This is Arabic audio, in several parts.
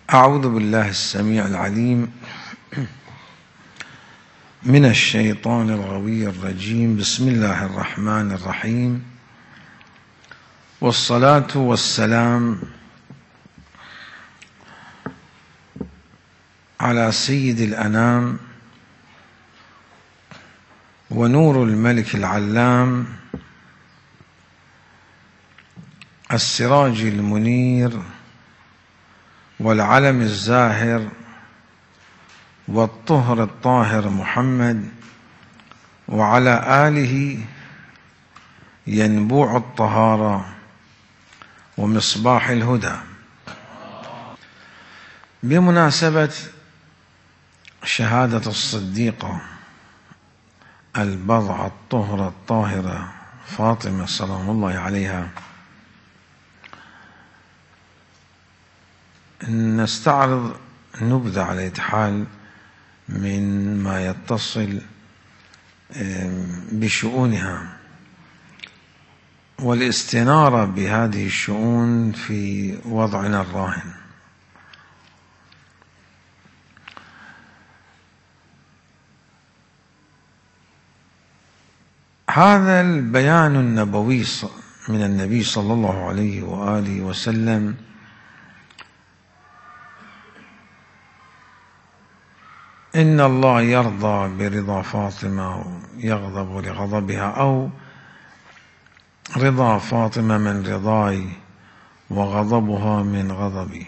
أعوذ بالله السميع العليم من الشيطان الغوي الرجيم. بسم الله الرحمن الرحيم، والصلاة والسلام على سيد الأنام ونور الملك العلام السراج المنير والعلم الزاهر والطهر الطاهر محمد، وعلى آله ينبوع الطهارة ومصباح الهدى. بمناسبة شهادة الصديقة البضعة الطهرة الطاهرة فاطمة سلام الله عليها، نستعرض نبذة على أي حال من ما يتصل بشؤونها والاستنارة بهذه الشؤون في وضعنا الراهن. هذا البيان النبوي من النبي صلى الله عليه وآله وسلم إن الله يرضى برضا فاطمة ويغضب لغضبها، أو رضا فاطمة من رضاي وغضبها من غضبي.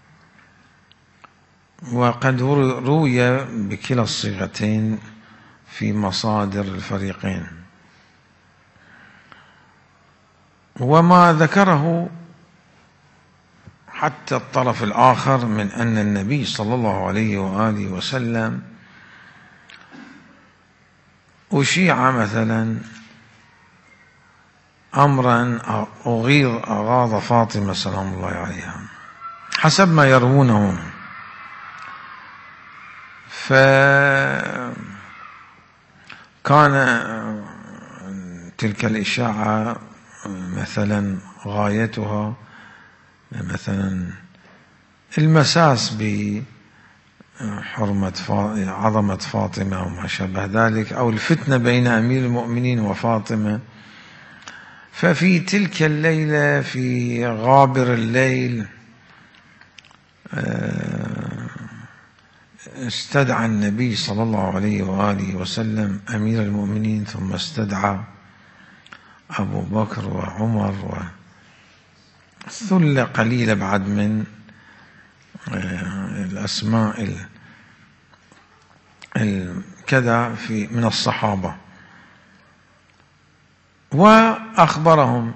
وقد روي بكلا الصيغتين في مصادر الفريقين. وما ذكره حتى الطرف الآخر من أن النبي صلى الله عليه وآله وسلم أشيع مثلا أمرا أغاض فاطمة سلام الله عليها حسب ما يروونه، فكان تلك الإشاعة مثلا غايتها مثلا المساس بحرمة عظمة فاطمة وما شابه ذلك، أو الفتنة بين أمير المؤمنين وفاطمة. ففي تلك الليلة في غابر الليل استدعى النبي صلى الله عليه وآله وسلم أمير المؤمنين، ثم استدعى أبو بكر وعمر ثلة قليلة بعد من الأسماء كذا من الصحابة، وأخبرهم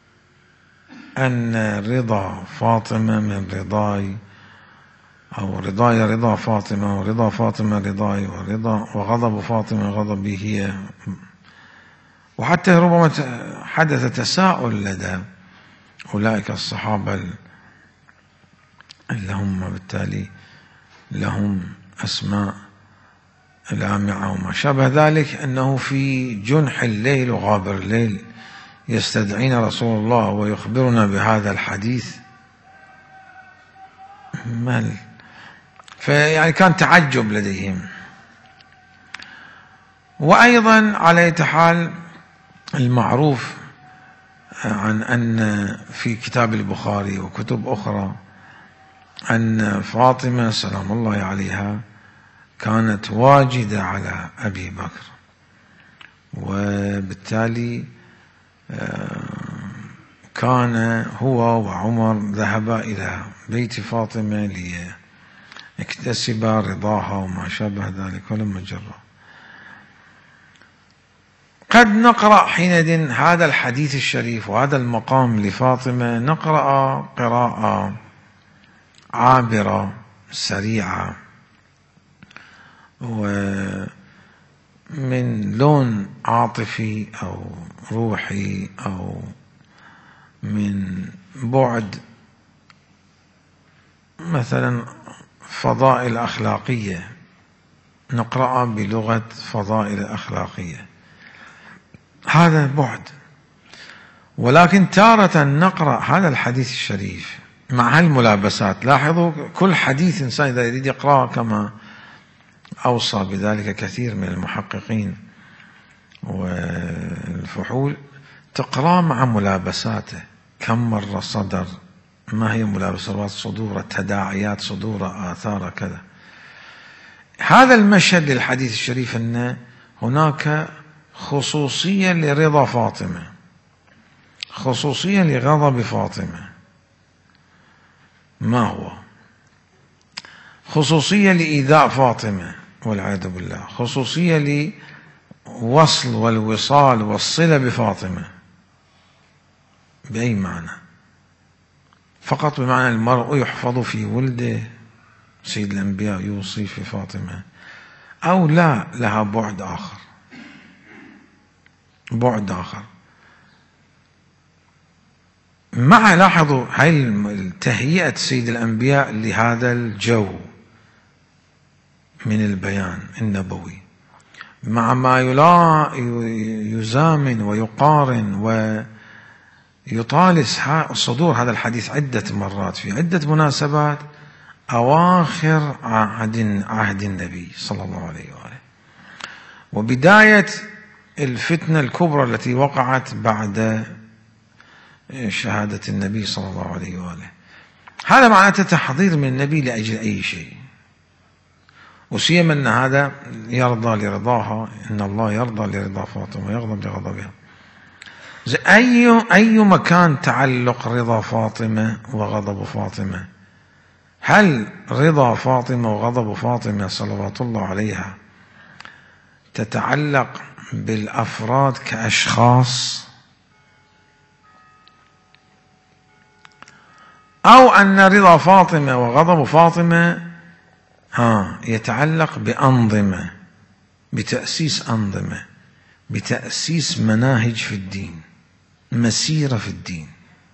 أن رضا فاطمة من رضاي، أو رضاي رضا فاطمة، ورضا فاطمة رضاي، وغضب فاطمة غضبي هي. وحتى ربما حدث تساؤل لدى أولئك الصحابة اللي هم بالتالي لهم أسماء لامعة وما شابه ذلك، أنه في جنح الليل وغابر الليل يستدعين رسول الله ويخبرنا بهذا الحديث. فيعني كان تعجب لديهم. وأيضا على أي حال المعروف عن أن في كتاب البخاري وكتب أخرى أن فاطمة سلام الله عليها كانت واجدة على أبي بكر، وبالتالي كان هو وعمر ذهبا إلى بيت فاطمة ليكتسبا رضاها وما شابه ذلك، ولما جرى. قد نقرأ حينئذ هذا الحديث الشريف وهذا المقام لفاطمة، نقرأ قراءة عابرة سريعة ومن لون عاطفي أو روحي أو من بعد مثلا فضائل أخلاقية، نقرأ بلغة فضائل أخلاقية، هذا بعد. ولكن تارة نقرأ هذا الحديث الشريف مع هالملابسات. لاحظوا كل حديث إنسان إذا يريد يقرأه كما أوصى بذلك كثير من المحققين والفحول، تقرأ مع ملابساته. كم مرة صدر، ما هي ملابسات صدور، تداعيات صدور، آثار كذا. هذا المشهد للحديث الشريف أن هناك خصوصية لرضا فاطمة، خصوصية لغضب فاطمة. ما هو؟ خصوصية لإيذاء فاطمة والعياذ بالله، خصوصية لوصل والوصال والصلة بفاطمة. بأي معنى؟ فقط بمعنى المرء يحفظ في ولده، سيد الأنبياء يوصي في فاطمة، أو لا، لها بعد آخر، بعد آخر. مع لاحظوا هاي تهيئة سيد الأنبياء لهذا الجو من البيان النبوي، مع ما يزامن ويقارن ويطالس صدور هذا الحديث عدة مرات في عدة مناسبات أواخر عهد النبي صلى الله عليه وآله، وبداية الفتنة الكبرى التي وقعت بعد شهادة النبي صلى الله عليه وآله. هذا معناته تحضير من النبي لأجل أي شيء، وسيما أن هذا يرضى لرضاها، إن الله يرضى لرضا فاطمة ويغضب لغضبها. أي مكان تعلق رضا فاطمة وغضب فاطمة؟ هل رضا فاطمة وغضب فاطمة صلوات الله عليها تتعلق بالأفراد كأشخاص، أو أن رضا فاطمة وغضب فاطمة يتعلق بأنظمة، بتأسيس أنظمة، بتأسيس مناهج في الدين، مسيرة في الدين؟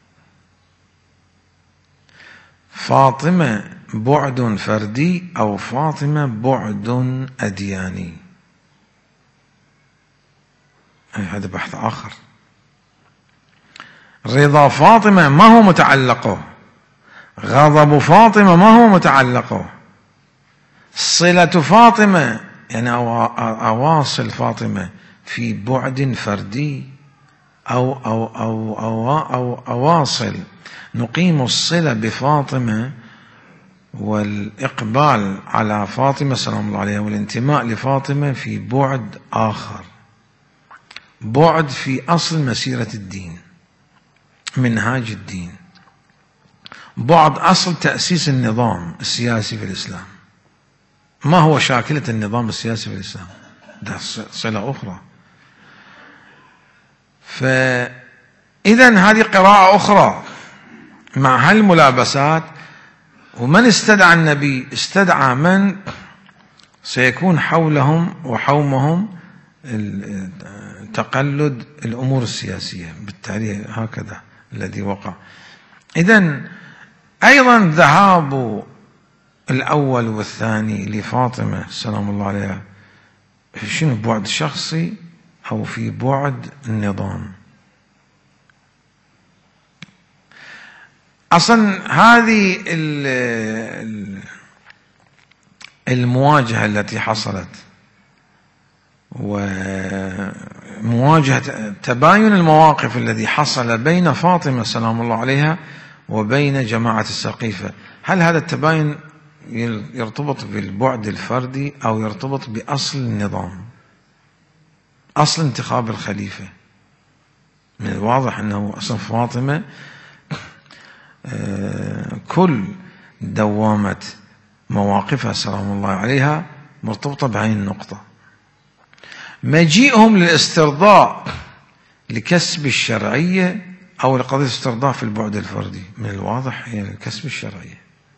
فاطمة بعد فردي أو فاطمة بعد أدياني؟ هذا بحث آخر. رضا فاطمة ما هو متعلقه، غضب فاطمة ما هو متعلقه، صلة فاطمة يعني أواصل فاطمة في بعد فردي أو أواصل نقيم الصلة بفاطمة والإقبال على فاطمة سلام الله عليها والانتماء لفاطمة في بعد آخر، بعد في أصل مسيرة الدين، منهاج الدين، بعد أصل تأسيس النظام السياسي في الإسلام. ما هو شاكلة النظام السياسي في الإسلام؟ ده صلة أخرى. فإذا هذه قراءة أخرى مع هالملابسات. ومن استدعى النبي؟ استدعى من سيكون حولهم وحومهم تقلد الأمور السياسية، بالتالي هكذا الذي وقع. إذن أيضا ذهاب الأول والثاني لفاطمة سلام الله عليها شنو؟ بعد شخصي أو في بعد النظام؟ أصلا هذه المواجهة التي حصلت ومواجهة تباين المواقف الذي حصل بين فاطمة سلام الله عليها وبين جماعة السقيفة، هل هذا التباين يرتبط بالبعد الفردي أو يرتبط بأصل النظام، أصل انتخاب الخليفة؟ من الواضح أنه أصلا فاطمة كل دوامة مواقفها سلام الله عليها مرتبطة بهذه النقطة. مجيئهم للاسترضاء لكسب الشرعية أو لقضية استرضاء في البعد الفردي، من الواضح هي الكسب الشرعية.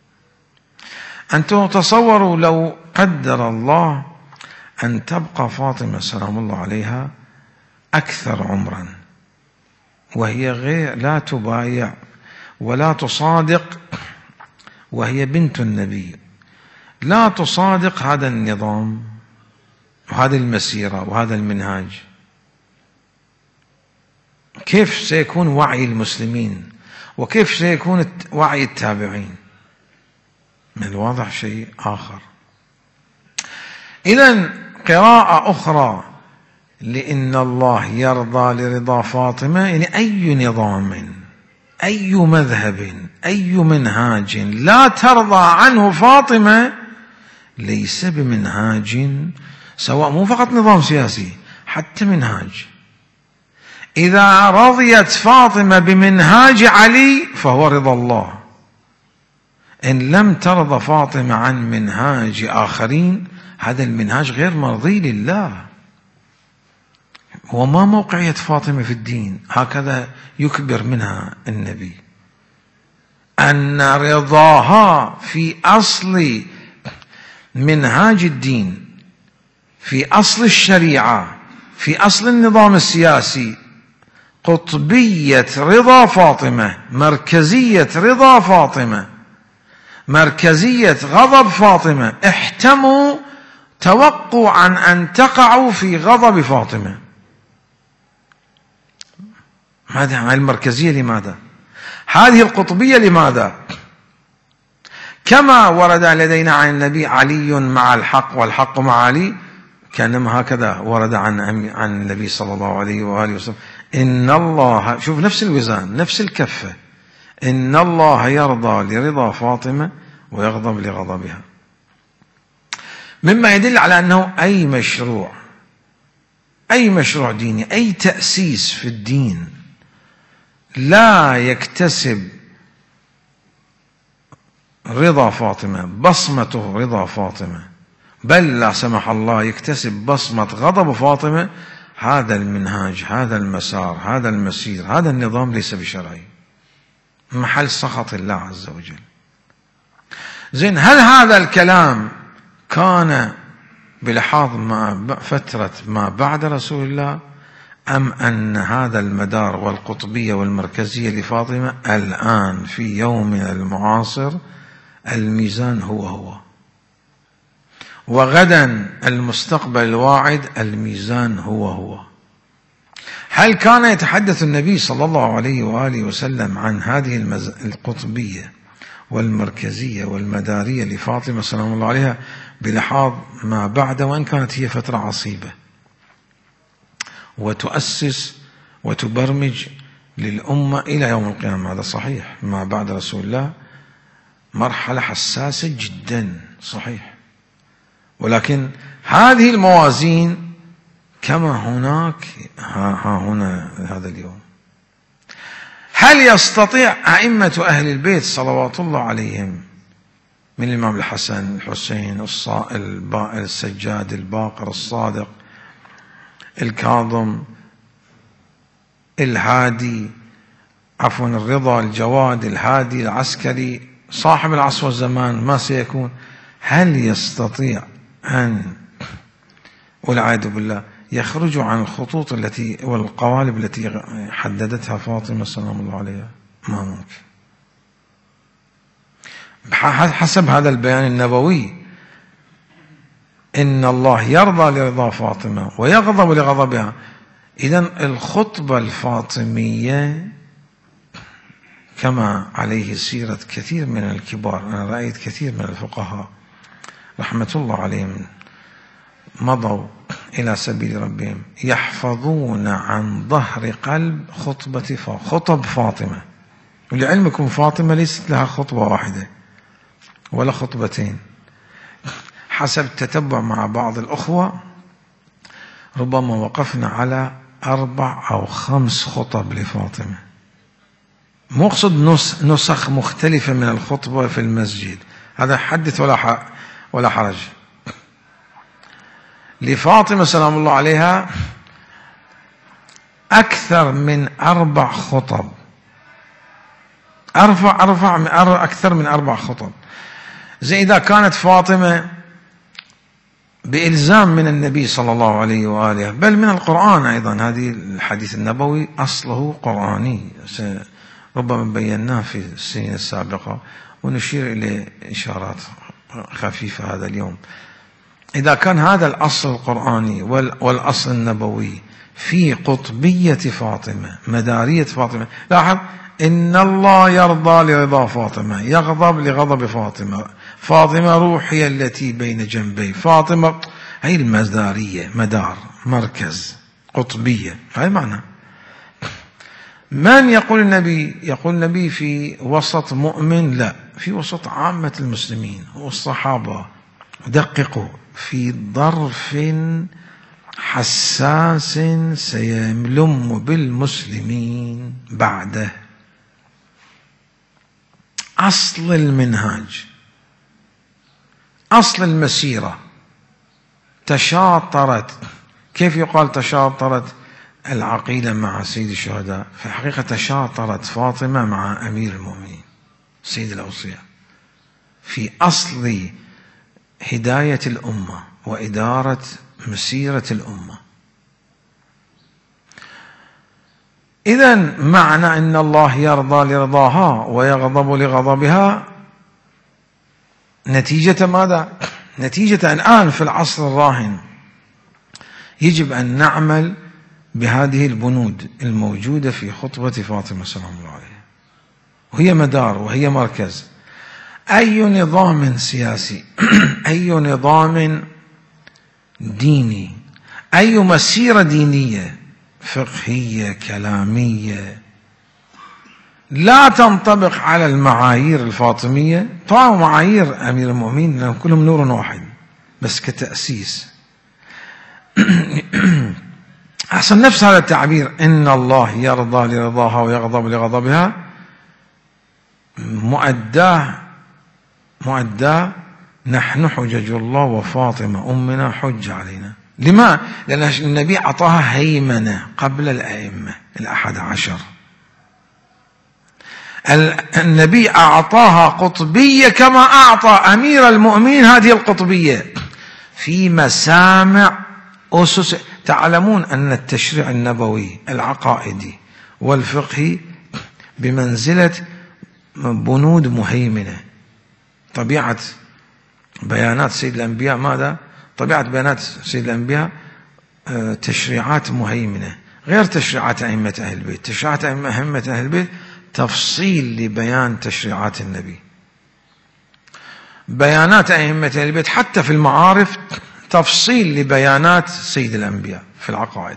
أنتم تصوروا لو قدر الله أن تبقى فاطمة سلام الله عليها أكثر عمرا وهي غير لا تبايع ولا تصادق، وهي بنت النبي، لا تصادق هذا النظام وهذه المسيرة وهذا المنهاج، كيف سيكون وعي المسلمين وكيف سيكون وعي التابعين؟ من الواضح شيء آخر. إذن قراءة أخرى لإن الله يرضى لرضا فاطمة، يعني أي نظام، أي مذهب، أي منهاج لا ترضى عنه فاطمة ليس بمنهاج، سواء مو فقط نظام سياسي، حتى منهاج. إذا رضيت فاطمة بمنهاج علي فهو رضا الله. إن لم ترضى فاطمة عن منهاج آخرين هذا المنهاج غير مرضي لله. وما موقعية فاطمة في الدين؟ هكذا يكبر منها النبي أن رضاها في أصل منهاج الدين، في أصل الشريعة، في أصل النظام السياسي، قطبية رضا فاطمة، مركزية رضا فاطمة، مركزية غضب فاطمة. احتموا، توقوا عن أن تقعوا في غضب فاطمة. هذه المركزية لماذا؟ هذه القطبية لماذا؟ كما ورد لدينا عن النبي علي مع الحق والحق مع علي، كانما هكذا ورد عن النبي صلى الله عليه وآله وسلم إن الله، شوف نفس الوزان نفس الكفة، إن الله يرضى لرضا فاطمة ويغضب لغضبها. مما يدل على أنه أي مشروع ديني، أي تأسيس في الدين لا يكتسب رضا فاطمة، بصمته رضا فاطمة، بل لا سمح الله يكتسب بصمة غضب فاطمة، هذا المنهاج، هذا المسار، هذا المسير، هذا النظام ليس بشرعي، محل سخط الله عز وجل. زين، هل هذا الكلام كان بلحاظ فترة ما بعد رسول الله، أم أن هذا المدار والقطبية والمركزية لفاطمة الآن في يومنا المعاصر الميزان هو، وغدا المستقبل الواعد الميزان هو؟ هل كان يتحدث النبي صلى الله عليه وآله وسلم عن هذه القطبية والمركزية والمدارية لفاطمة سلام الله عليها بلحاظ ما بعد، وإن كانت هي فترة عصيبة وتؤسس وتبرمج للأمة إلى يوم القيامة؟ هذا صحيح، ما بعد رسول الله مرحلة حساسة جدا، صحيح. ولكن هذه الموازين كما هناك هنا هذا اليوم. هل يستطيع أئمة أهل البيت صلوات الله عليهم من الإمام الحسن، الحسين، السجاد، الباقر، الصادق، الكاظم، الهادي، عفوا الرضا، الجواد، الهادي، العسكري، صاحب العصر والزمان ما سيكون، هل يستطيع أن والعياذ بالله يخرجوا عن الخطوط التي والقوالب التي حددتها فاطمة سلام الله عليها؟ ما ممكن. حسب هذا البيان النبوي إن الله يرضى لرضا فاطمة ويغضب لغضبها. إذن الخطبة الفاطمية كما عليه سيرة كثير من الكبار، أنا رأيت كثير من الفقهاء رحمة الله عليهم مضوا إلى سبيل ربهم يحفظون عن ظهر قلب خطب فاطمة. ولعلمكم فاطمة ليست لها خطبة واحدة ولا خطبتين، حسب التتبع مع بعض الأخوة ربما وقفنا على 4 أو 5 خطب لفاطمة. مقصد نسخ مختلفة من الخطبة في المسجد، هذا حدث ولا حرج. لفاطمة سلام الله عليها أكثر من 4 خطب، أكثر من 4 خطب. زي إذا كانت فاطمة بإلزام من النبي صلى الله عليه وآله، بل من القرآن أيضا، هذه الحديث النبوي أصله قرآني، ربما بيناه في السنين السابقة ونشير إلى إشارات خفيفة هذا اليوم. إذا كان هذا الأصل القرآني والأصل النبوي في قطبية فاطمة، مدارية فاطمة، لاحظ إن الله يرضى لرضا فاطمة، يغضب لغضب فاطمة. فاطمة روحي التي بين جنبي. فاطمة هي المدارية، مدار، مركز، قطبية، هاي معنى. من يقول النبي؟ يقول النبي في وسط مؤمن؟ لا، في وسط عامة المسلمين والصحابة. دققوا، في ظرف حساس سيلم بالمسلمين بعده. أصل المنهاج، أصل المسيرة تشاطرت. كيف يقال تشاطرت العقيدة مع سيد الشهداء؟ في الحقيقة تشاطرت فاطمة مع أمير المؤمنين سيد الأوصياء في أصل هداية الأمة وإدارة مسيرة الأمة. إذن معنى أن الله يرضى لرضاها ويغضب لغضبها نتيجة ماذا؟ نتيجة الآن في العصر الراهن يجب أن نعمل بهذه البنود الموجودة في خطبة فاطمة سلام الله عليها، وهي مدار وهي مركز. أي نظام سياسي، أي نظام ديني، أي مسيرة دينية فقهية كلامية لا تنطبق على المعايير الفاطمية، طبعا معايير أمير المؤمنين لأن كلهم نور واحد، بس كتأسيس أحسن نفس هذا التعبير إن الله يرضى لرضاها ويغضب لغضبها مؤداه نحن حجج الله وفاطمة أمنا حج علينا. لما؟ لأن النبي أعطاها هيمنة قبل الأئمة 11. النبي أعطاها قطبية كما أعطى أمير المؤمنين هذه القطبية في مسامع أسس. تعلمون أن التشريع النبوي العقائدي والفقهي بمنزلة بنود مهيمنة. طبيعة بيانات سيد الأنبياء ماذا؟ طبيعة بيانات سيد الأنبياء تشريعات مهيمنة غير تشريعات أئمة أهل البيت. تشريعات أئمة أهل البيت تفصيل لبيان تشريعات النبي. بيانات أئمة أهل البيت حتى في المعارف تفصيل لبيانات سيد الأنبياء في العقائد.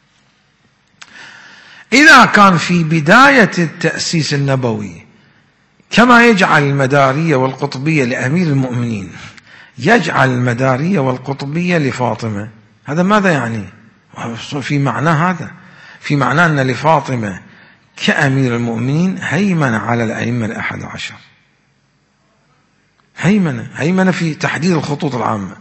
إذا كان في بداية التأسيس النبوي كما يجعل المدارية والقطبية لأمير المؤمنين يجعل المدارية والقطبية لفاطمة، هذا ماذا يعني؟ في معنى هذا، في معنى أن لفاطمة كأمير المؤمنين هيمنة على الأئمة 11. هيمنة في تحديد الخطوط العامة.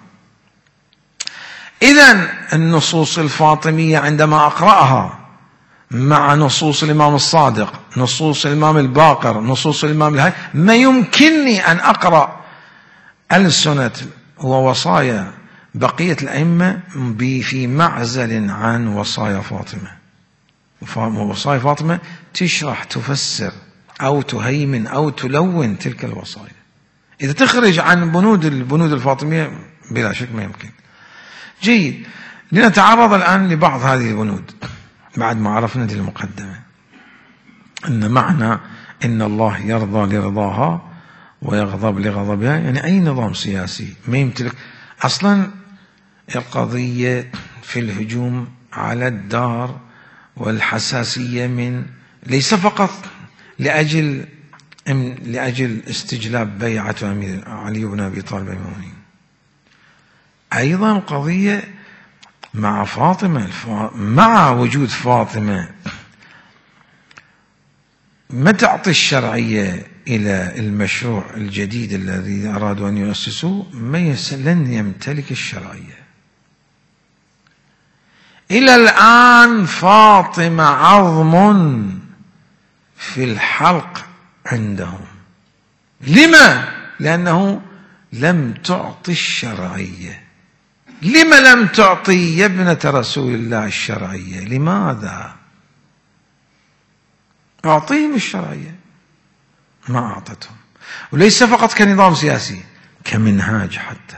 إذن النصوص الفاطمية عندما أقرأها مع نصوص الإمام الصادق، نصوص الإمام الباقر، نصوص الإمام ما يمكنني أن أقرأ ألسنة ووصايا بقية الأئمة في معزل عن وصايا فاطمة. وصايا فاطمة تشرح، تفسر أو تهيمن أو تلون تلك الوصايا. إذا تخرج عن البنود الفاطمية بلا شك ما يمكن. جيد، لنتعرض الآن لبعض هذه البنود بعد ما عرفنا دي المقدمة. أن معنى إن الله يرضى لرضاها ويغضب لغضبها يعني أي نظام سياسي ما يمتلك أصلا القضية في الهجوم على الدار والحساسية من ليس فقط لأجل استجلاب بيعة أمير علي بن أبي طالب المؤمنين، أيضا قضية مع فاطمة، مع وجود فاطمة ما تعطي الشرعية إلى المشروع الجديد الذي أرادوا أن يؤسسوه، لن يمتلك الشرعية. إلى الآن فاطمة عظم في الحلق عندهم. لما؟ لأنه لم تعطي الشرعية. لما لم تعطي يا ابنة رسول الله الشرعية؟ لماذا؟ أعطيهم الشرعية، ما أعطتهم. وليس فقط كنظام سياسي، كمنهاج حتى.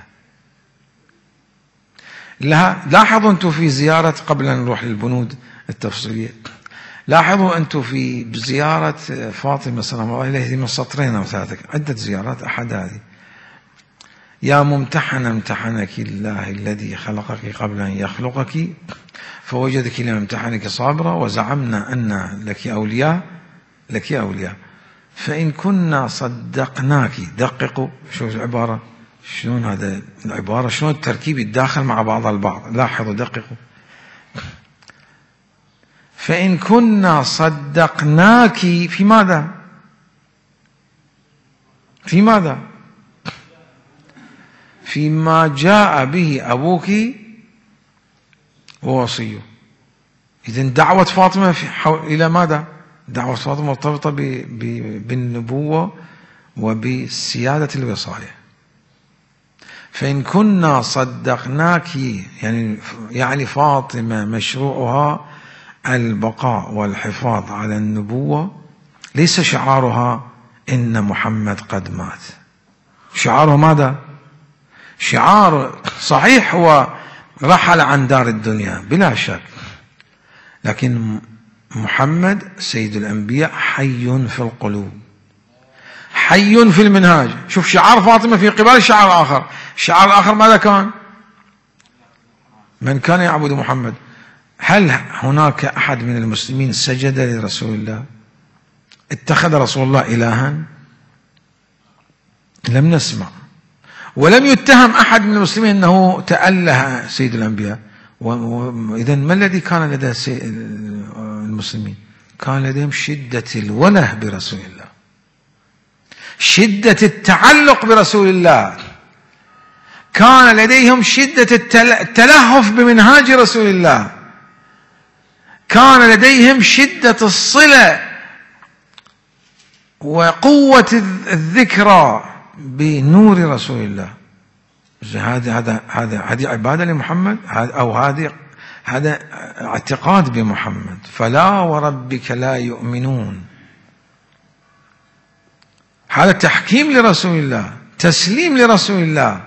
لاحظوا أنتم في زيارة قبل أن نروح للبنود التفصيلية، لاحظوا أنتم في بزيارة فاطمة سلام الله عليها من سطرين أو ثلاثة، عدة زيارات، أحد هذه: يا ممتحنة امتحنك الله الذي خلقك قبل أن يخلقك فوجدك لما امتحنك صابرة وزعمنا أن لك أولياء فإن كنا صدقناك. دققوا شو العبارة، شلون هذا العبارة، شلون التركيب يتداخل مع بعض البعض. لاحظوا دققوا: فإن كنا صدقناك في ماذا؟ في ماذا؟ فيما جاء به أبوك ووصيه. إذن دعوة فاطمة إلى ماذا؟ دعوة فاطمة مرتبطة بالنبوة وبسيادة الوصاية. فإن كنا صدقناك يعني فاطمة مشروعها البقاء والحفاظ على النبوة، ليس شعارها إن محمد قد مات. شعاره ماذا؟ شعار صحيح هو رحل عن دار الدنيا بلا شك، لكن محمد سيد الأنبياء حي في القلوب، حي في المنهاج. شوف شعار فاطمة في قبال الشعار الآخر. الشعار الآخر ماذا كان؟ من كان يعبد محمد. هل هناك أحد من المسلمين سجد لرسول الله؟ اتخذ رسول الله إلها؟ لم نسمع. ولم يتهم أحد من المسلمين أنه تأله سيد الأنبياء. إذن ما الذي كان لدى المسلمين؟ كان لديهم شدة الوله برسول الله، شدة التعلق برسول الله، كان لديهم شدة التلهف بمنهاج رسول الله، كان لديهم شدة الصلة وقوة الذكرى بنور رسول الله. هذه عبادة لمحمد، أو هذا اعتقاد بمحمد. فلا وربك لا يؤمنون، هذا تحكيم لرسول الله، تسليم لرسول الله.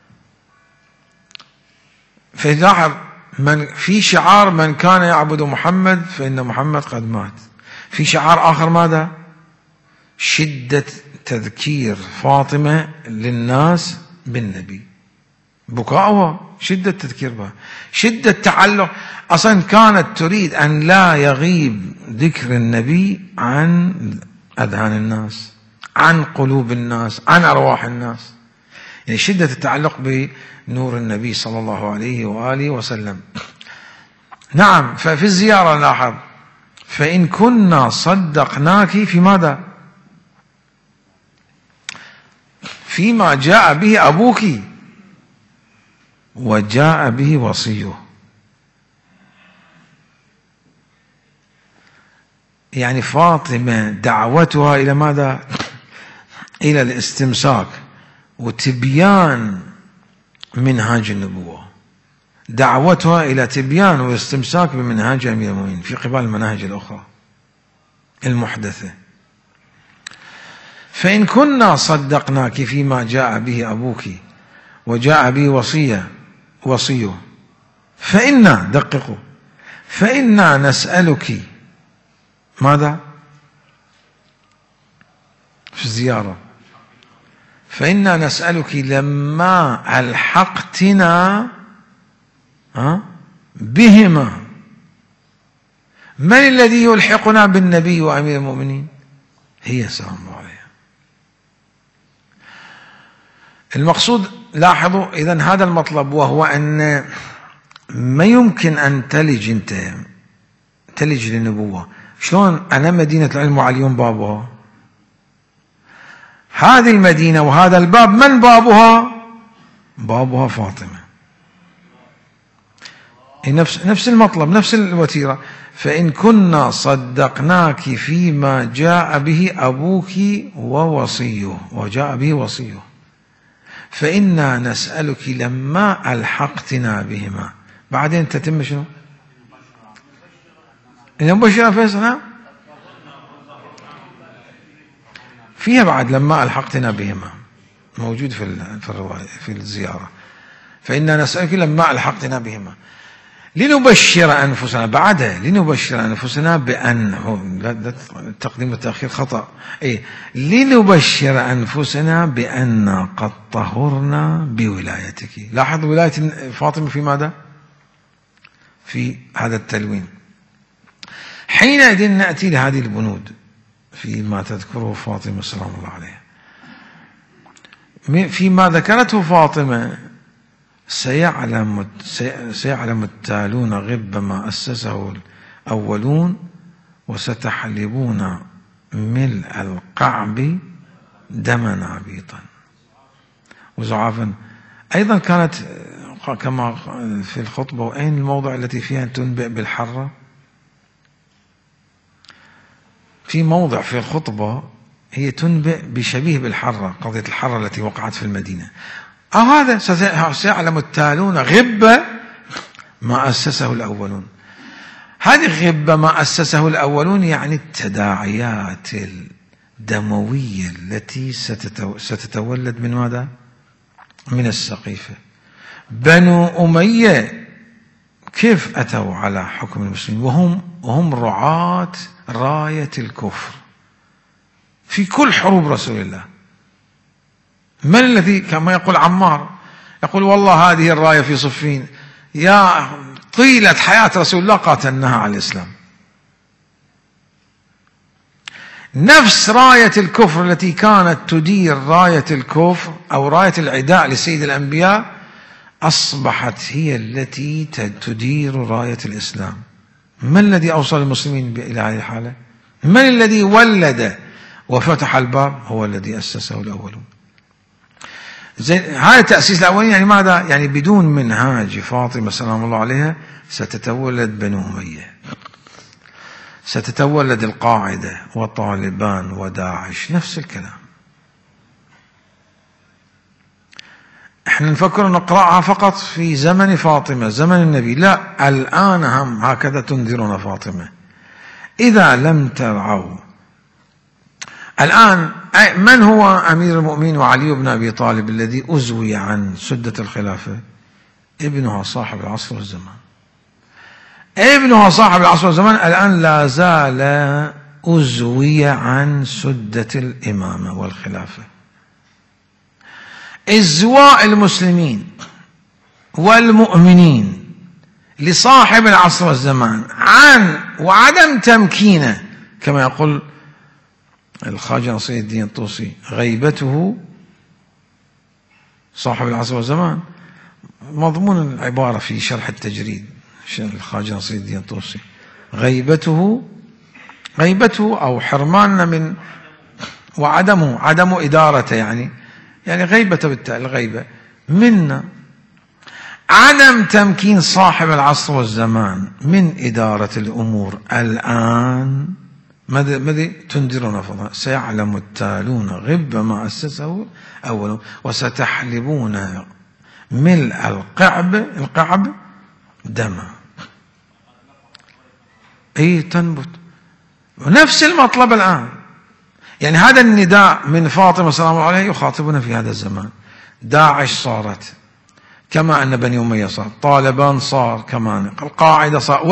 فلاحظ في شعار من كان يعبد محمد فإن محمد قد مات. في شعار آخر ماذا؟ شدة تذكير فاطمة للناس بالنبي، بكاؤها، شدة تذكير بها، شدة تعلق. أصلا كانت تريد أن لا يغيب ذكر النبي عن أذهان الناس، عن قلوب الناس، عن أرواح الناس. يعني شدة التعلق بنور النبي صلى الله عليه وآله وسلم. نعم. ففي الزيارة لاحظ: فإن كنا صدقناك في ماذا؟ فيما جاء به أبوك وجاء به وصيه. يعني فاطمة دعوتها إلى ماذا؟ إلى الاستمساك وتبيان منهاج النبوة، دعوتها إلى تبيان واستمساك بمنهاج أمير المؤمنين في قبال المناهج الأخرى المحدثة. فإن كنا صدقناك فيما جاء به أبوك وجاء به وصيه فإنا، دققوا، فإنا نسألك ماذا؟ في الزيارة: فإنا نسألك لما ألحقتنا بهما. من الذي يلحقنا بالنبي وأمير المؤمنين؟ هي سلام الله عليها. المقصود لاحظوا إذن هذا المطلب، وهو أن ما يمكن أن تلج للنبوة. شلون أنا مدينة العلم وعليون بابها؟ هذه المدينة وهذا الباب من بابها؟ بابها فاطمة. نفس المطلب، نفس الوتيرة. فإن كنا صدقناك فيما جاء به أبوك ووصيه وجاء به وصيه فإنا نسألك لما ألحقتنا بهما. بعدين تتم شنو؟ المبشرة فيصل فيها بعد لما ألحقتنا بهما، موجود في الرواية في الزيارة. فإنا نسألك لما ألحقتنا بهما. لنبشر أنفسنا بعدها، لنبشر أنفسنا بأن التقديم والتأخير خطأ، لنبشر أنفسنا بأن قد طهرنا بولايتك. لاحظ ولاية فاطمة في ماذا؟ في هذا التلوين. حينئذ نأتي لهذه البنود فيما تذكره فاطمة سلام الله عليها. فيما ذكرته فاطمة: سيعلم التالون غب ما أسسه الأولون وستحلبون ملء القعب دما عبيطا وزعافا. أيضا كانت كما في الخطبة: وأين الموضع التي فيها تنبئ بالحرة؟ في موضع في الخطبة هي تنبئ بشبيه بالحرة، قضية الحرة التي وقعت في المدينة. هذا سيعلم التالون غب ما أسسه الأولون. هذه غب ما أسسه الأولون يعني التداعيات الدموية التي ستتولد من ماذا؟ من السقيفة. بنو أمية كيف أتوا على حكم المسلمين وهم رعاة راية الكفر في كل حروب رسول الله؟ من الذي كما يقول عمار، يقول: والله هذه الراية في صفين يا طيلة حياة رسول الله قاتلناها على الإسلام. نفس راية الكفر التي كانت تدير راية الكفر أو راية العداء لسيد الأنبياء أصبحت هي التي تدير راية الإسلام. من الذي أوصل المسلمين إلى هذه الحالة؟ من الذي ولد وفتح الباب؟ هو الذي أسسه الأولون. هذا التأسيس الأولي يعني ماذا؟ يعني بدون منهاج فاطمة سلام الله عليها ستتولد بنو أمية، ستتولد القاعدة وطالبان وداعش، نفس الكلام. احنا نفكر نقرأها فقط في زمن فاطمة، زمن النبي، لا، الآن هم هكذا تنذرنا فاطمة: إذا لم ترعوا. الآن من هو أمير المؤمنين وعلي بن أبي طالب الذي أزوي عن سدة الخلافة؟ ابنها صاحب العصر والزمان. ابنها صاحب العصر والزمان الآن لا زال أزوي عن سدة الإمامة والخلافة. إزواء المسلمين والمؤمنين لصاحب العصر والزمان عن وعدم تمكينه، كما يقول الخواجة نصير الدين الطوسي: غيبته صاحب العصر والزمان. مضمون العبارة في شرح التجريد الخواجة نصير الدين الطوسي: غيبته أو حرماننا من عدم إدارته، يعني غيبته بالتالي الغيبة منا. عدم تمكين صاحب العصر والزمان من إدارة الأمور الآن ماذا تنذرنا فضلا: سيعلم التالون غب ما أسسه أولهم وستحلبون ملء القعب دما. تنبت نفس المطلب الآن. يعني هذا النداء من فاطمة سلام الله عليها يخاطبنا في هذا الزمان. داعش صارت كما أن بني أمية صار، طالبان صار كمان، القاعدة صار،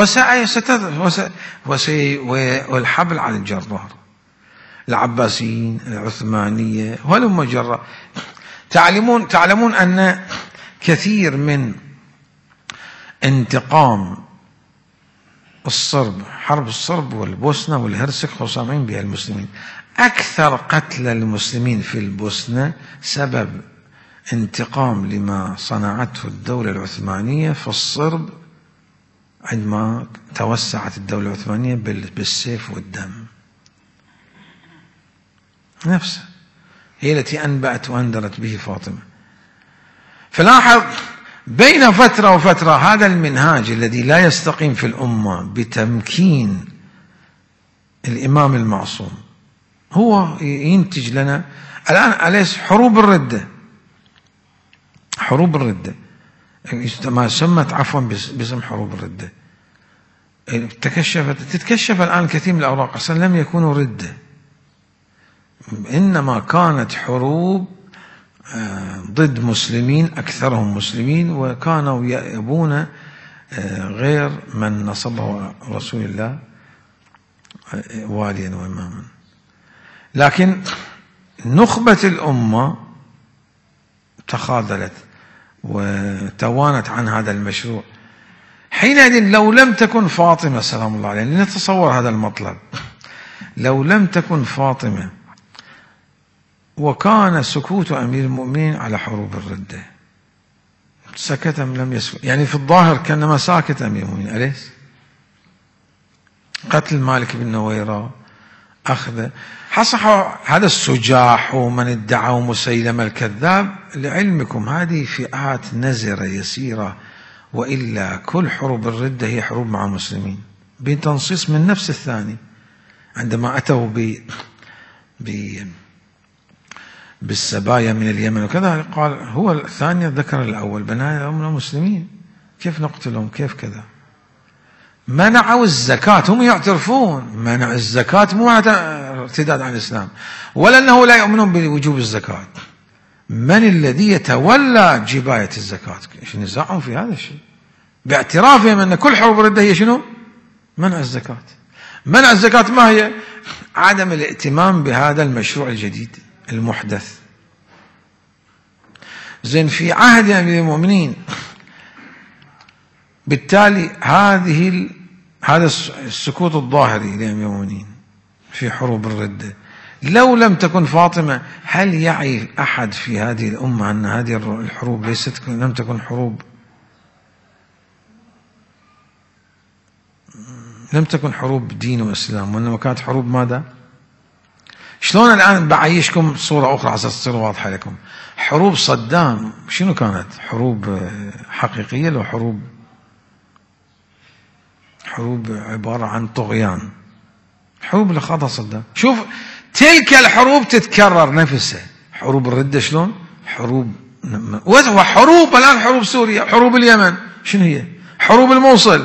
والحبل على الجرار، العباسيين، العثمانية، وهلم جرا. تعلمون أن كثير من انتقام الصرب، حرب الصرب والبوسنة والهرسك خصامين بها المسلمين، أكثر قتل المسلمين في البوسنة سبب انتقام لما صنعته الدولة العثمانية في الصرب عندما توسعت الدولة العثمانية بالسيف والدم. نفسها هي التي أنبأت وأنذرت به فاطمة. فلاحظ بين فترة وفترة هذا المنهاج الذي لا يستقيم في الأمة بتمكين الإمام المعصوم هو ينتج لنا الآن أليس حروب الردة ما سمت عفوا باسم حروب الردة تتكشف الآن كثير من الأوراق أصلا لم يكونوا ردة، إنما كانت حروب ضد مسلمين أكثرهم مسلمين، وكانوا يأبون غير من نصبه رسول الله واليا وإماما. لكن نخبة الأمة تخاذلت وتوانت عن هذا المشروع. حينئذ لو لم تكن فاطمة سلام الله عليها، لنتصور هذا المطلب، لو لم تكن فاطمة وكان سكوت أمير المؤمنين على حروب الردة، سكت أم لم يسكت؟ يعني في الظاهر كأنما ساكت أمير المؤمنين، أليس؟ قتل مالك بن نويرة، أخذ حصح هذا السجاح ومن ادعى مسيلمة الكذاب. لعلمكم هذه فئات نزرة يسيرة، وإلا كل حروب الردة هي حروب مع المسلمين بتنصيص من نفس الثاني. عندما أتوا بالسبايا من اليمن وكذا، قال هو الثاني ذكر الأول بنايا من المسلمين، كيف نقتلهم كيف كذا. منعوا الزكاة، هم يعترفون منع الزكاة مو ارتداد عن الإسلام، ولا أنه لا يؤمنون بوجوب الزكاة. من الذي يتولى جباية الزكاة؟ ايش نزاعهم في هذا الشيء؟ باعترافهم أن كل حروب الردة هي شنو؟ منع الزكاة. منع الزكاة ما هي؟ عدم الاهتمام بهذا المشروع الجديد المحدث. زين في عهد أمير المؤمنين، بالتالي هذا السكوت الظاهري لأمير المؤمنين في حروب الردة، لو لم تكن فاطمة، هل يعي أحد في هذه الأمة أن هذه الحروب لم تكن حروب دين وإسلام، وإنما كانت حروب ماذا؟ شلون الآن بعيشكم صورة أخرى عشان تصير واضحة لكم. حروب صدام شنو كانت؟ حروب حقيقية لو حروب عبارة عن طغيان؟ حروب اللي خاضها صدام، شوف تلك الحروب تتكرر نفسها. حروب الردة شلون؟ حروب الآن حروب سوريا، حروب اليمن، شنو هي؟ حروب الموصل.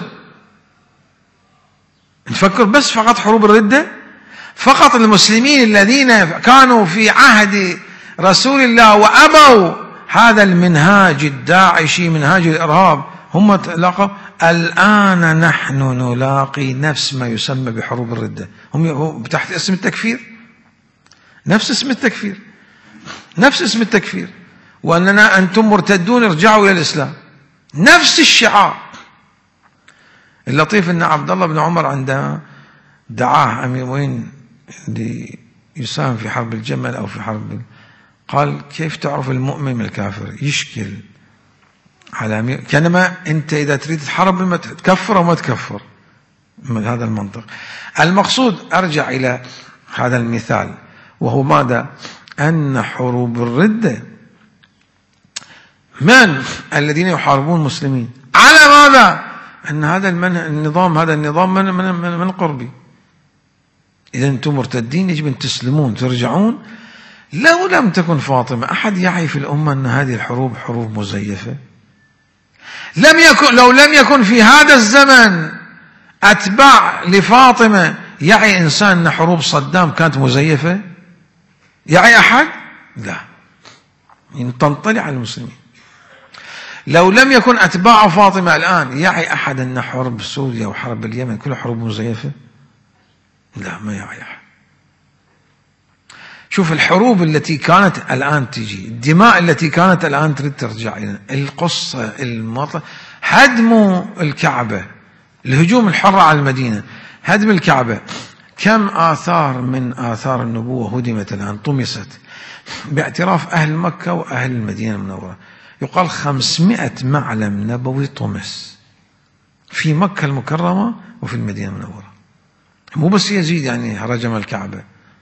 نفكر بس فقط حروب الردة، فقط المسلمين الذين كانوا في عهد رسول الله وأبوا هذا المنهاج الداعشي، منهاج الإرهاب، هم تلاقوا. الآن نحن نلاقي نفس ما يسمى بحروب الردة، هم تحت اسم التكفير، نفس اسم التكفير، وأننا أنتم مرتدون ارجعوا إلى الإسلام، نفس الشعار. اللطيف أن عبد الله بن عمر عندما دعاه أمير المؤمنين ليساهم في حرب الجمل أو في حرب، قال كيف تعرف المؤمن من الكافر؟ يشكل على أمير، كانما أنت إذا تريد تحارب تكفر أو ما تكفر، من هذا المنطق. المقصود أرجع إلى هذا المثال، وهو ماذا؟ أن حروب الردة من الذين يحاربون المسلمين على ماذا؟ أن هذا النظام من قربي، إذا أنتم مرتدين يجب أن تسلمون ترجعون. لو لم تكن فاطمة، أحد يعي في الأمة أن هذه الحروب حروب مزيفة؟ لو لم يكن في هذا الزمن أتباع لفاطمة، يعي إنسان أن حروب صدام كانت مزيفة؟ يعي أحد؟ لا، تنطلع على المسلمين. لو لم يكن أتباع فاطمة الآن، يعي أحد أن حرب سوريا وحرب اليمن كلها حروب مزيفة؟ لا، ما يعي أحد. شوف الحروب التي كانت الآن تجي، الدماء التي كانت الآن تريد ترجع إلى القصة، هدم الكعبة، الهجوم الحر على المدينة، هدم الكعبة، كم آثار من آثار النبوة هدمت الآن، طمست باعتراف أهل مكة وأهل المدينة المنورة. يقال 500 معلم نبوي طمس في مكة المكرمة وفي المدينة المنورة. مو بس يزيد يعني رجم الكعبة،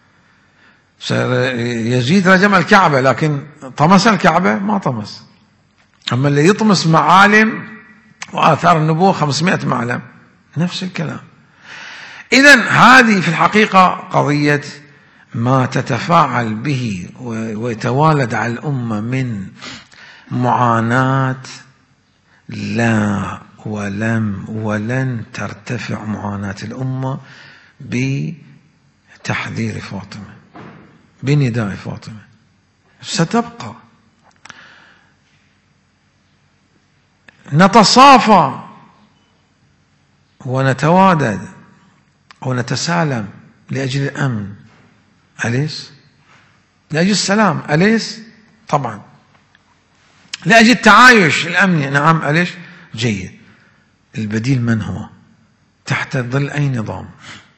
يزيد رجم الكعبة، لكن طمس الكعبة ما طمس. أما اللي يطمس معالم وآثار النبوة 500 معلم، نفس الكلام. إذن هذه في الحقيقة قضية ما تتفاعل به ويتوالد على الأمة من معاناة، لا ولن ترتفع معاناة الأمة بتحذير فاطمة، بنداء فاطمة، ستبقى. نتصافى ونتوادد ونتسالم لأجل الأمن، أليس؟ لأجل السلام، أليس؟ طبعا. لأجل التعايش الأمني، نعم، أليس؟ جيد. البديل من هو؟ تحت ظل أي نظام؟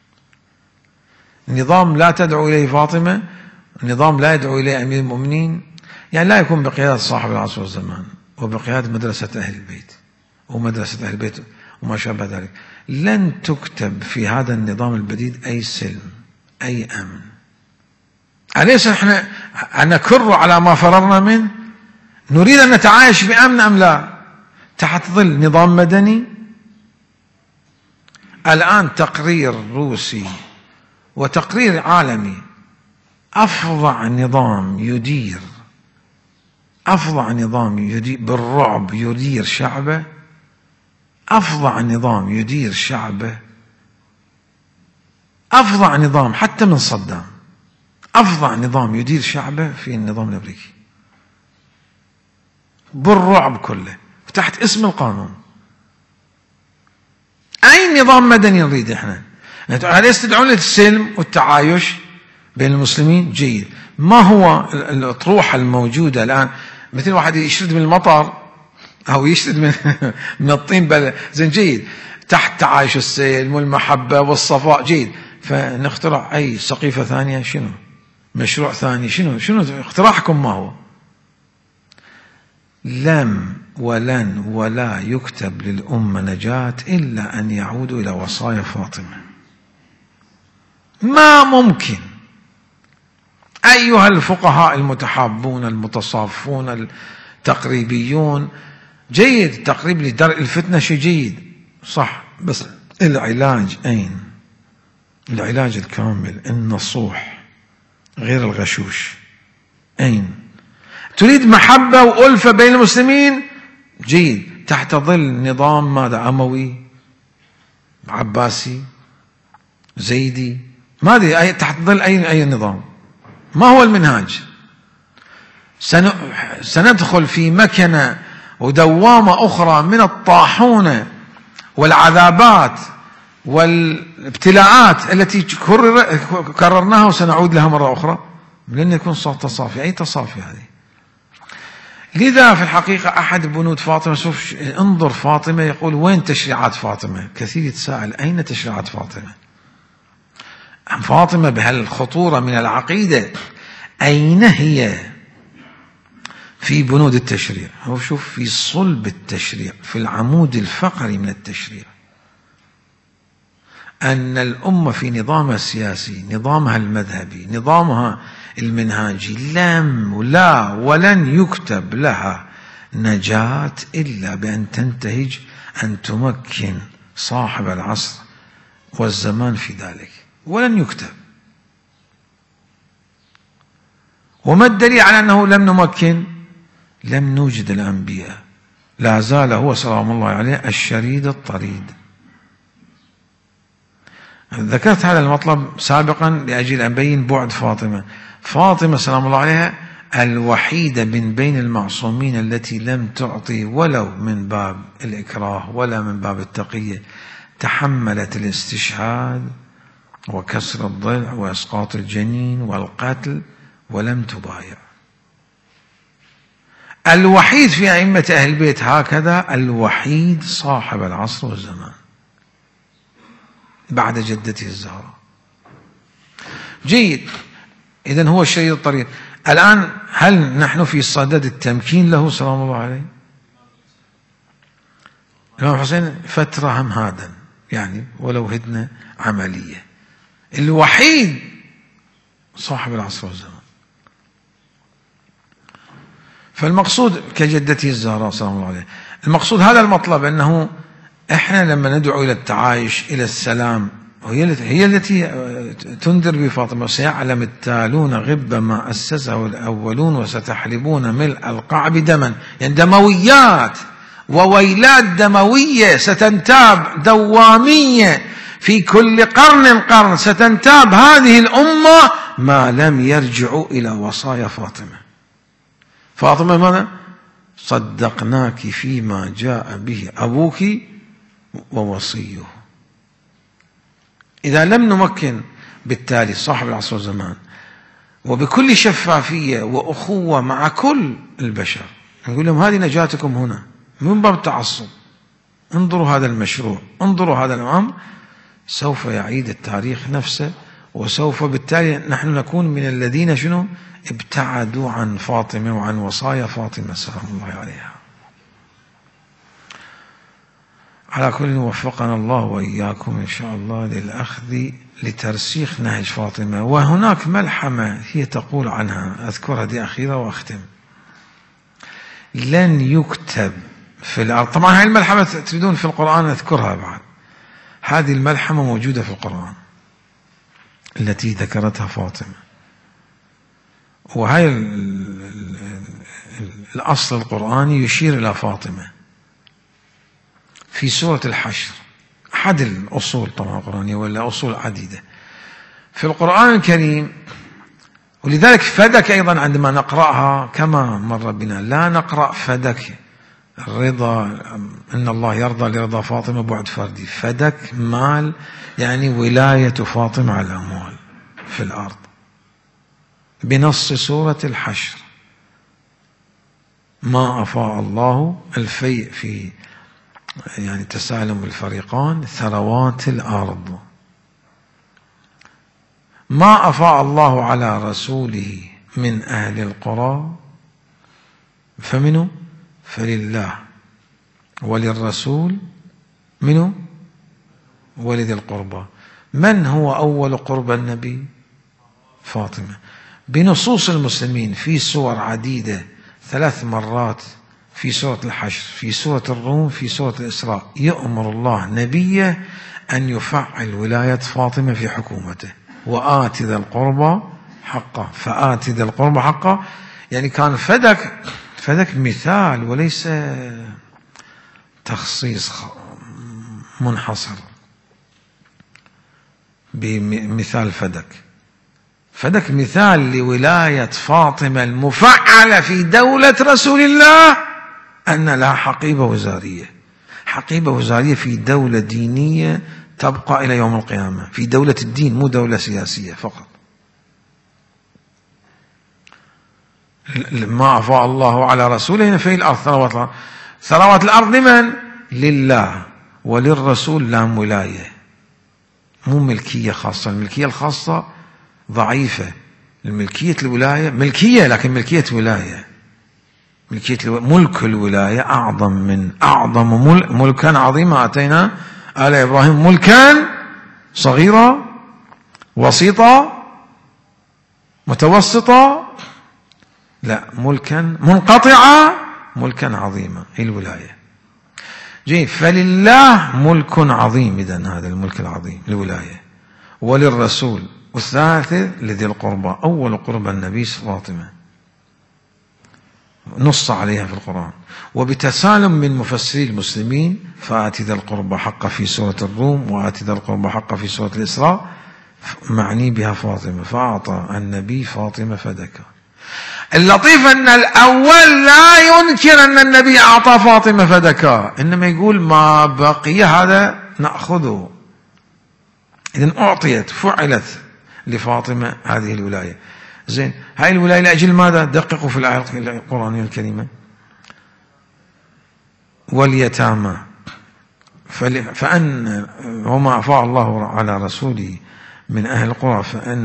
نظام لا تدعو إليه فاطمة، نظام لا يدعو إليه أمير المؤمنين، يعني لا يكون بقيادة صاحب العصر والزمان وبقيادة مدرسة أهل البيت ومدرسة أهل البيت وما شابه ذلك. لن تكتب في هذا النظام البديل أي سلم، أي أمن. أليس احنا نكر على ما فررنا منه؟ نريد أن نتعايش بأمن أم لا؟ تحت ظل نظام مدني. الآن تقرير روسي وتقرير عالمي، أفظع نظام يدير بالرعب يدير شعبه، أفظع نظام يدير شعبه، أفظع نظام حتى من صدام، أفظع نظام يدير شعبه في النظام الأمريكي بالرعب كله تحت اسم القانون. أي نظام مدني نريد احنا؟ أليس تدعون للسلم والتعايش بين المسلمين؟ جيد. ما هو الأطروحة الموجودة الآن؟ مثل واحد يشرد من المطر أو يشرد من الطين، زين، جيد، تحت تعايش السلم والمحبة والصفاء، جيد. فنخترع أي سقيفة ثانية، شنو؟ مشروع ثاني، شنو اختراعكم ما هو؟ لم ولن ولا يكتب للأمة نجاة إلا أن يعودوا إلى وصايا فاطمة. ما ممكن. أيها الفقهاء المتحابون المتصافون التقريبيون، جيد، التقريب لدرء الفتنة شيء جيد، صح، بس العلاج أين؟ العلاج الكامل، النصوح غير الغشوش، أين؟ تريد محبة وألفة بين المسلمين؟ جيد، تحت ظل نظام ماذا؟ أموي، عباسي، زيدي، ما أدري تحت ظل أي نظام؟ ما هو المنهاج؟ سندخل في مكنة ودوامة أخرى من الطاحونة والعذابات والابتلاءات التي كررناها وسنعود لها مرة أخرى. لن يكون صوت تصافي. أي تصافي هذه؟ لذا في الحقيقة أحد بنود فاطمة، شوف، انظر فاطمة، يقول وين تشريعات فاطمة؟ كثير يتساءل أين تشريعات فاطمة؟ فاطمة بهالخطورة من العقيدة أين هي في بنود التشريع؟ هو شوف في صلب التشريع، في العمود الفقري من التشريع، أن الأمة في نظامها السياسي، نظامها المذهبي، نظامها المنهاجي، لا ولن يكتب لها نجاة إلا بأن تنتهج أن تمكن صاحب العصر والزمان في ذلك، ولن يكتب. وما الدليل على أنه لم نمكن؟ لم نوجد الأنبياء، لا زال هو سلام الله عليه الشريد الطريد. ذكرت هذا المطلب سابقا لأجل أن أبين بعد فاطمة. فاطمة سلام الله عليها الوحيدة من بين المعصومين التي لم تعطي ولو من باب الإكراه ولا من باب التقية، تحملت الاستشهاد وكسر الضلع وإسقاط الجنين والقتل ولم تبايع. الوحيد في أئمة أهل البيت هكذا، الوحيد صاحب العصر والزمان بعد جدته الزهراء. جيد، إذن هو الشريد الطريق. الآن هل نحن في صدد التمكين له سلام الله عليه؟ الإمام الحسين فترة همهادا، يعني ولو هدنة عملية، الوحيد صاحب العصر والزمان. فالمقصود كجدته الزهراء سلام الله عليه، المقصود هذا المطلب، أنه إحنا لما ندعو إلى التعايش إلى السلام، هي التي تنذر بفاطمة: سيعلم التالون غب ما أسسه الأولون وستحلبون ملء القعب دما. يعني دمويات وويلات دموية ستنتاب، دوامية في كل قرن ستنتاب هذه الأمة ما لم يرجعوا إلى وصايا فاطمة. فاطمة ماذا؟ صدقناك فيما جاء به أبوك ووصيه. إذا لم نمكن بالتالي صاحب العصر والزمان وبكل شفافية وأخوة مع كل البشر، نقول لهم هذه نجاتكم هنا من باب التعصب، انظروا هذا المشروع، انظروا هذا الأمر، سوف يعيد التاريخ نفسه، وسوف بالتالي نحن نكون من الذين شنو ابتعدوا عن فاطمة وعن وصايا فاطمة سلام الله عليها. على كل وفقنا الله وإياكم إن شاء الله للأخذ لترسيخ نهج فاطمة. وهناك ملحمة هي تقول عنها، أذكرها دي أخيرة وأختم: لن يكتب في الأرض. طبعا هاي الملحمة تريدون في القرآن أذكرها بعد، هذه الملحمة موجودة في القرآن التي ذكرتها فاطمة، وهي الأصل القرآني يشير إلى فاطمة في سورة الحشر، أحد الأصول طبعا القرآنية ولا أصول عديدة في القرآن الكريم. ولذلك فدك أيضا عندما نقرأها كما مر بنا لا نقرأ فدك الرضا، إن الله يرضى لرضا فاطمة بعد فردي. فدك مال يعني ولاية فاطمة على الأموال في الأرض بنص سورة الحشر: ما أفاء الله، الفيء في يعني تسالم الفريقان، ثروات الأرض. ما أفاء الله على رسوله من أهل القرى فمنه فلله وللرسول منه ولذي القربى. من هو أول قرب النبي؟ فاطمة. بنصوص المسلمين في سور عديدة، 3 مرات في سورة الحشر، في سورة الروم، في سورة الإسراء، يأمر الله نبيه أن يفعل ولاية فاطمة في حكومته. وآت ذا القربى حقه، فآت ذا القربى حقه، يعني كان فدك مثال وليس تخصيص منحصر بمثال فدك مثال لولاية فاطمة المفعلة في دولة رسول الله، أن لها حقيبة وزارية، حقيبة وزارية في دولة دينية تبقى إلى يوم القيامة، في دولة الدين مو دولة سياسية فقط. ما أفاء الله على رسوله في الأرض ثروات الأرض لمن؟ لله وللرسول لهم ولاية، مو ملكية خاصة. الملكية الخاصة ضعيفة، الملكية الولاية ملكية لكن ملكية ولاية، ملك الولاية أعظم ملكا عظيما آتينا آل إبراهيم ملكا صغيرا وسيطا متوسطا، لا ملكا منقطعا ملكا عظيما، هي الولاية. جيد، فلله ملك عظيم، إذن هذا الملك العظيم الولاية، وللرسول، والثالث لذي القربى. أول قربى النبي فاطمة نص عليها في القرآن، وبتسالم من مفسري المسلمين: فآت ذا القربى حقه في سورة الروم، وآت ذا القربى حقه في سورة الإسراء، معني بها فاطمة، فأعطى النبي فاطمة فدكها. اللطيف أن الأول لا ينكر أن النبي أعطى فاطمة فدكها، إنما يقول ما بقي هذا نأخذه. إذن أعطيت، فعلت لفاطمة هذه الولاية. زين، هاي الولاية لأجل ماذا؟ دققوا في الآية القرآنية الكريمة: واليتامى فأن وما أفاء الله على رسوله من أهل القرى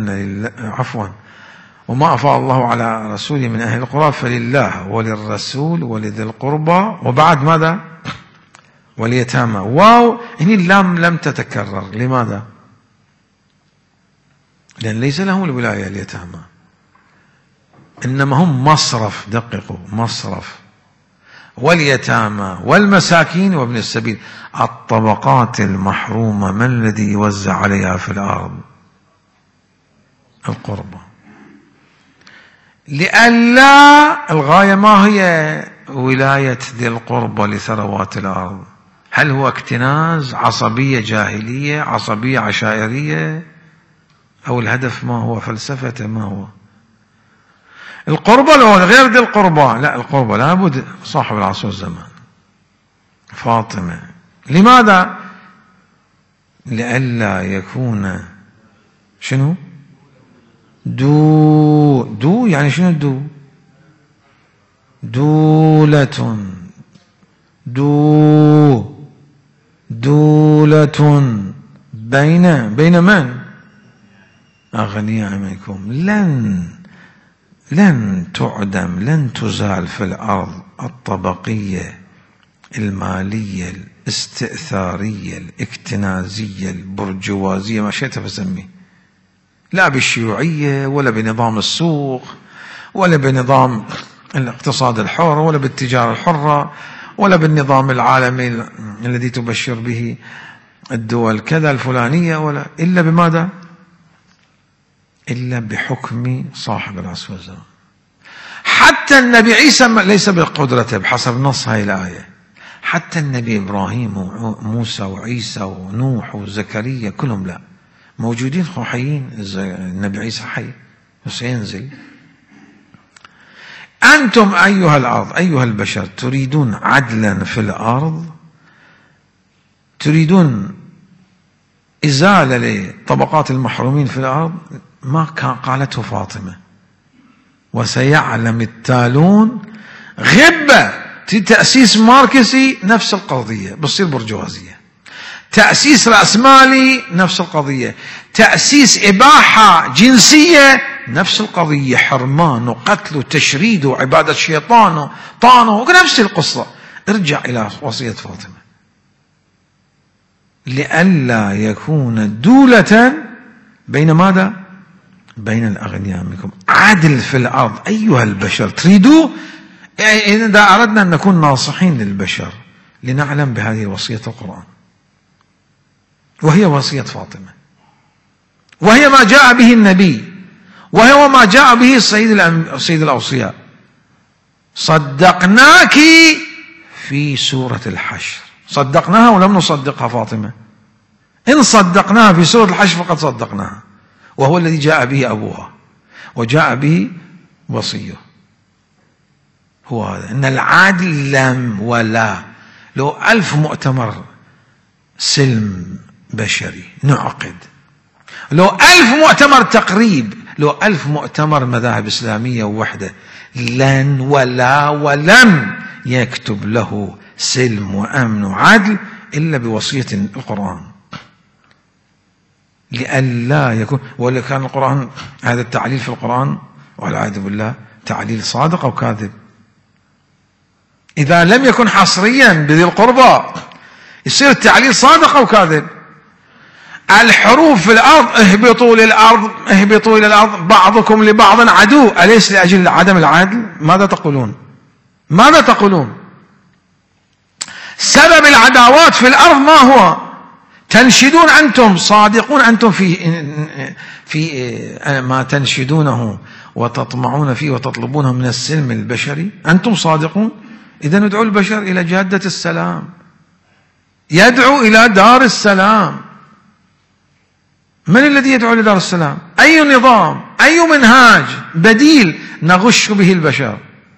وما أفاء الله على رسوله من أهل القرى فلله وللرسول ولذي القربى. وبعد ماذا؟ واليتامى. واو، هنا اللام لم تتكرر. لماذا؟ لأن ليس لهم الولاية اليتامى، إنما هم مصرف. دققوا، مصرف. واليتامى والمساكين وابن السبيل، الطبقات المحرومة، من الذي يوزع عليها في الأرض؟ القربى. لئلا الغاية ما هي ولاية ذي القربى لثروات الأرض؟ هل هو اكتناز، عصبية جاهلية، عصبية عشائرية، أو الهدف ما هو؟ فلسفة ما هو؟ القربى لو غير ذي القربى، لا، القربى لابد صاحب العصر والزمان فاطمة. لماذا؟ لئلا يكون شنو؟ دو يعني شنو؟ دولة بين من؟ أغنياء منكم. لن تعدم، لن تزال في الأرض الطبقية المالية الاستئثارية الاكتنازية البرجوازية، ما شئت فسميه، لا بالشيوعية ولا بنظام السوق ولا بنظام الاقتصاد الحر ولا بالتجارة الحرة ولا بالنظام العالمي الذي تبشر به الدول كذا الفلانية، ولا إلا بماذا؟ إلا بحكم صاحب العصر والزمان. حتى النبي عيسى ليس بقدرته بحسب نص هاي الآية، حتى النبي إبراهيم وموسى وعيسى ونوح وزكريا كلهم لا موجودين حيين. النبي عيسى حي وسينزل. أنتم أيها الأرض أيها البشر تريدون عدلا في الأرض، تريدون إزالة لطبقات المحرومين في الأرض، ما قالته فاطمة. وسيعلم التالون غبة تأسيس ماركسي نفس القضية، بتصير برجوازية. تأسيس رأسمالي نفس القضية. تأسيس إباحة جنسية نفس القضية. حرمان وقتل وتشريد وعبادة شيطان وطانه نفس القصة. ارجع إلى وصية فاطمة. لئلا يكون دولة بين ماذا؟ بين الأغنياء منكم. عدل في الأرض أيها البشر تريدوا. إذا أردنا أن نكون ناصحين للبشر لنعلم بهذه وصية القرآن، وهي وصية فاطمة، وهي ما جاء به النبي، وهو ما جاء به سيد الأوصياء. صدقناك في سورة الحشر. صدقناها ولم نصدقها فاطمة. إن صدقناها في سورة الحشر فقد صدقناها، وهو الذي جاء به أبوها وجاء به وصيه. هو هذا أن العدل لم ولا. لو 1000 مؤتمر سلم بشري نعقد، لو 1000 مؤتمر تقريب، لو 1000 مؤتمر مذاهب إسلامية ووحدة، لن ولا ولم يكتب له سلم وأمن وعدل إلا بوصية القرآن. لئلا يكون، ولا كان القرآن هذا التعليل في القرآن والعياذ بالله تعليل صادق أو كاذب؟ إذا لم يكن حصريا بذي القربى يصير التعليل صادق أو كاذب؟ الحروب في الأرض اهبطوا للأرض، اهبطوا إلى الأرض بعضكم لبعض عدو، أليس لأجل عدم العدل؟ ماذا تقولون؟ ماذا تقولون؟ سبب العداوات في الأرض ما هو؟ تنشدون أنتم صادقون أنتم في ما تنشدونه وتطمعون فيه وتطلبونه من السلم البشري، أنتم صادقون. إذا ندعو البشر إلى جادة السلام، يدعو إلى دار السلام. من الذي يدعو إلى دار السلام؟ أي نظام، أي منهاج بديل نغش به البشر؟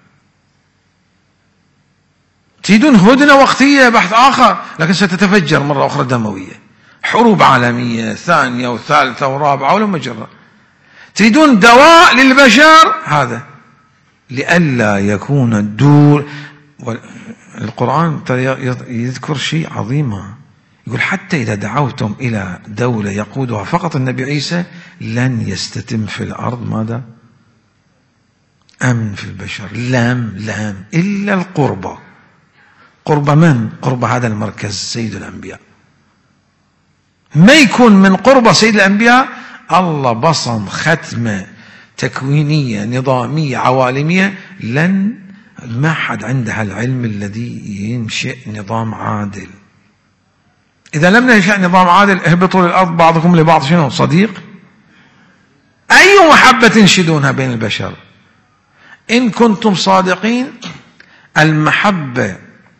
تريدون هدنة وقتية بحث آخر، لكن ستتفجر مرة أخرى دموية، حروب عالمية ثانية وثالثة ورابعة ولا مجرة. تريدون دواء للبشر، هذا لئلا يكون الدور. القرآن يذكر شيء عظيم، يقول حتى إذا دعوتم إلى دولة يقودها فقط النبي عيسى لن يستتم في الأرض ماذا؟ أمن في البشر. لم إلا القربة. قرب من؟ قرب هذا المركز سيد الأنبياء. ما يكون من قرب سيد الأنبياء الله بصم ختمة تكوينية نظامية عوالمية، ما حد عندها العلم الذي ينشئ نظام عادل. إذا لم ننشأ نظام عادل اهبطوا للأرض بعضكم لبعض شنو؟ صديق. أي محبة تنشدونها بين البشر؟ إن كنتم صادقين المحبة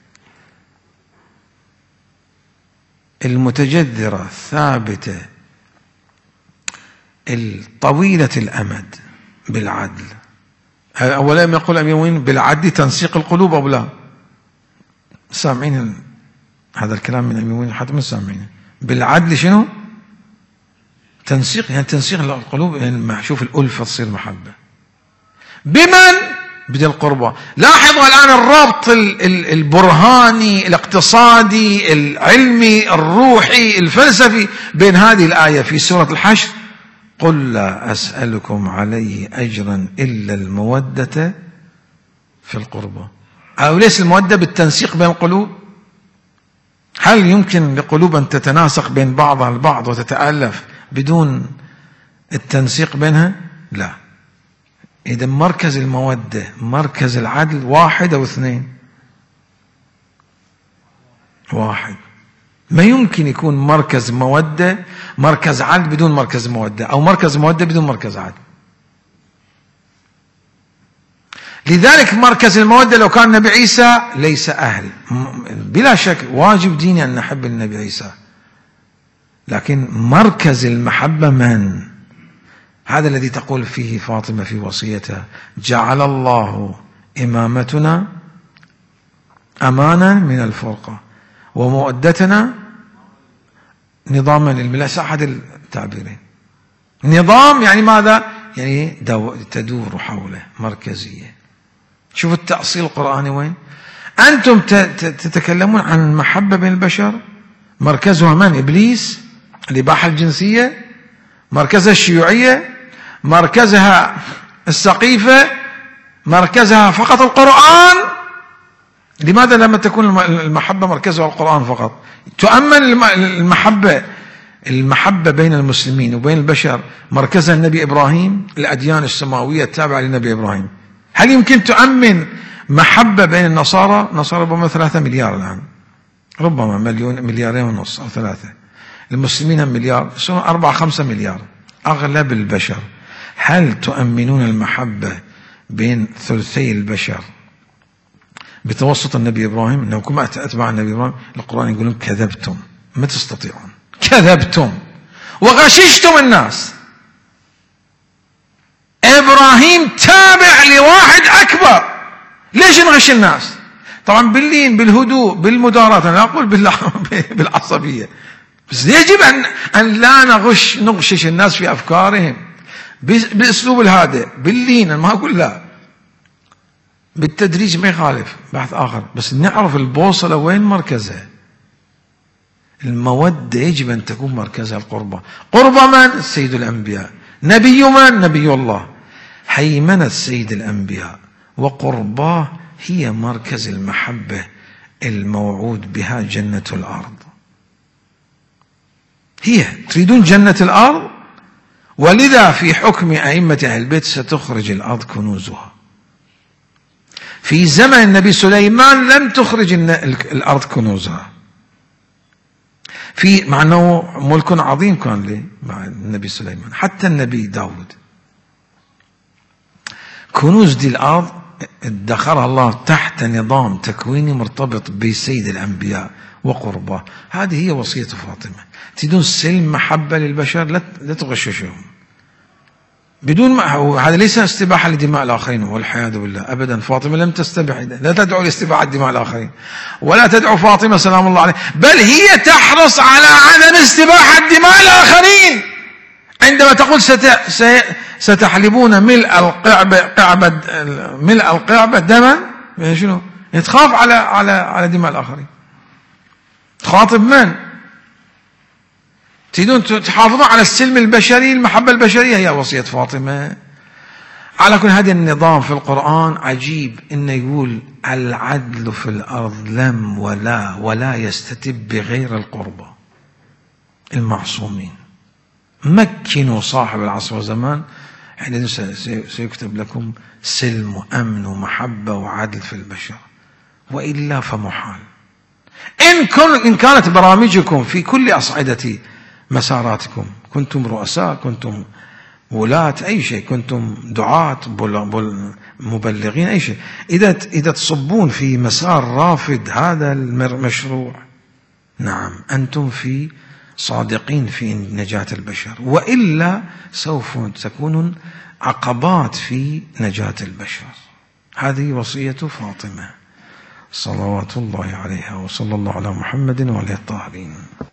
المتجذرة الثابتة الطويلة الأمد بالعدل. أولا يقول أمين بالعدل تنسيق القلوب أو لا؟ سامعين هذا الكلام من أمين حتى من سامعين بالعدل شنو؟ تنسيق، يعني تنسيق القلوب، يعني شوف الألفة تصير محبة. بمن؟ بذي القربى. لاحظوا الآن الربط البرهاني الاقتصادي العلمي الروحي الفلسفي بين هذه الآية في سورة الحشر: قل لا أسألكم عليه أجرا إلا المودة في القربى. أو ليس المودة بالتنسيق بين القلوب؟ هل يمكن لقلوب أن تتناسق بين بعضها البعض وتتألف بدون التنسيق بينها؟ لا. إذا مركز المودة مركز العدل واحد أو اثنين؟ واحد. ما يمكن يكون مركز مودة مركز عدل بدون مركز مودة، أو مركز مودة بدون مركز عدل. لذلك مركز المودة لو كان النبي عيسى ليس أهل، بلا شك واجب ديني أن نحب النبي عيسى، لكن مركز المحبة من؟ هذا الذي تقول فيه فاطمة في وصيتها: جعل الله إمامتنا أمانا من الفرقة ومودتنا نظاما للملة. أحد التعبيرين. نظام يعني ماذا؟ يعني تدور حوله مركزية. شوف التأصيل القرآني وين. أنتم تتكلمون عن المحبة بين البشر، مركزها من؟ إبليس، الإباحة الجنسية، مركزها الشيوعية، مركزها السقيفة، مركزها فقط القرآن. لماذا لما تكون المحبة مركزها القرآن فقط؟ تؤمن المحبة بين المسلمين وبين البشر مركزها النبي إبراهيم، الأديان السماوية التابعة للنبي إبراهيم. هل يمكن تؤمن محبة بين النصارى؟ نصارى ربما 3 مليار الآن، ربما مليارين ونص أو 3. المسلمين مليار، 4-5 مليار أغلب البشر. هل تؤمنون المحبة بين ثلثي البشر بتوسط النبي إبراهيم؟ إنه كما أتباع النبي إبراهيم. القرآن يقولون كذبتم، ما تستطيعون، كذبتم وغششتم الناس. إبراهيم تابع لواحد أكبر، ليش نغش الناس؟ طبعا باللين بالهدوء بالمداراة، أنا أقول بالعصبية، بس يجب أن لا نغشش الناس في أفكارهم بأسلوب الهادئ باللين. أنا ما أقول لا، بالتدريج ما يخالف، بحث آخر، بس نعرف البوصلة وين مركزها. المودة يجب أن تكون مركزها القربة. قربة من؟ سيد الأنبياء. نبي من؟ نبي الله. هيمنة سيد الأنبياء وقرباه هي مركز المحبة الموعود بها جنة الأرض. هي تريدون جنة الأرض، ولذا في حكم أئمة أهل البيت ستخرج الأرض كنوزها. في زمن النبي سليمان لم تخرج الأرض كنوزها، مع أنه ملك عظيم كان مع النبي سليمان. حتى النبي داود كنوز دي الأرض ادخرها الله تحت نظام تكويني مرتبط بسيد الأنبياء وقرباه. هذه هي وصية فاطمة. تريدون سلم محبة للبشر، لا تغششهم بدون هذا ليس استباحة لدماء الآخرين والحياذ بالله أبدا. فاطمة لم تستبح، لا تدعو لاستباحة دماء الآخرين، ولا تدعو فاطمة سلام الله عليه، بل هي تحرص على عدم استباحة دماء الآخرين. عندما تقول ستحلبون ملء القعبة دما، شنو؟ تخاف على دماء الآخرين. تخاطب من؟ تريدون تحافظون على السلم البشري، المحبة البشرية، هي وصية فاطمة. على كل هذا النظام في القرآن عجيب، إنه يقول العدل في الأرض لم ولا يستتب بغير القربى المعصومين. مكنوا صاحب العصر والزمان، حين سيكتب لكم سلم وأمن ومحبة وعدل في البشر، وإلا فمحال. إن كانت برامجكم في كل أصعدة مساراتكم، كنتم رؤساء، كنتم ولاة، أي شيء، كنتم دعاة، مبلغين، أي شيء، إذا تصبون في مسار رافض هذا المشروع، نعم أنتم صادقين في نجاة البشر، وإلا سوف تكون عقبات في نجاة البشر. هذه وصية فاطمة صلوات الله عليها، وصلى الله على محمد وعلى الطاهرين.